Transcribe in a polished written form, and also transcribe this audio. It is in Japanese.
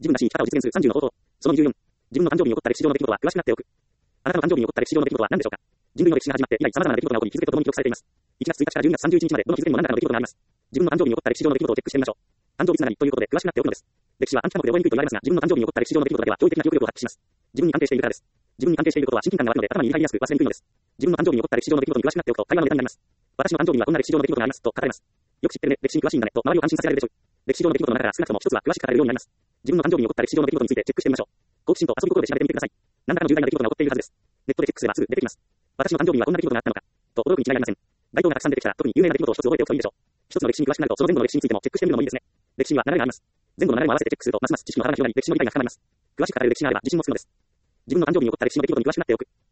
自分らしい生き方を実現する30の方法。その24。自分の誕生日に起こった歴史上の出来事は詳しくなっておく。あなたの誕生日に起こった歴史上の出来事は何でしょうか。人類の歴史が始まって以来様々な出来事が起こり、日付とともに記録されています。1月1日から12月31日までどの日付にも何らかの出来事があります。自分の誕生日に起こった歴史上の出来事をチェックしてみましょう。誕生日つながりということで詳しくなっておくのです。歴史は暗記科目で覚えにくいと言われますが、自分の誕生日に起こった歴史上の出来事だけは驚異的な記憶力を発揮します。自分に関係しているからです。自分に関係していることは親近感が湧くので頭に入りやすく忘れにくいのです。自分の誕生日に起こった歴史上の出来事に詳しくなっておくと会話のネタになります。私の誕生日にはこんな歴史上の出来事がありますと書かれます。よく知ってるね、歴史に詳しいんだねと周りを安心させられるでしょう。歴史上の出来事の中から少なくとも一つは詳しく語れるようになります。自分の誕生日に起こった歴史上の出来事についてチェックしてみましょう。好奇心と遊び心で調べてみてください。何らかの重大な出来事が起こっているはずです。ネットでチェックすればすぐ出てきます。私の誕生日にはこんな出来事があったのかと驚くに違いありません。該当がたくさん出てきたら特に有名な出来事を一つ覚えておくといいでしょう。一つの歴史に詳しくなるとその前後の歴史についてもチェックしてみるのもいいですね。歴史には流れがあります。前後の流れも合わせてチェックするとますます知識の幅が広がり歴史の理解が深まります。詳しく語れる歴史があれば自信もつくのです。自分の誕生日に起こった歴史の出来事に詳しくなっておく。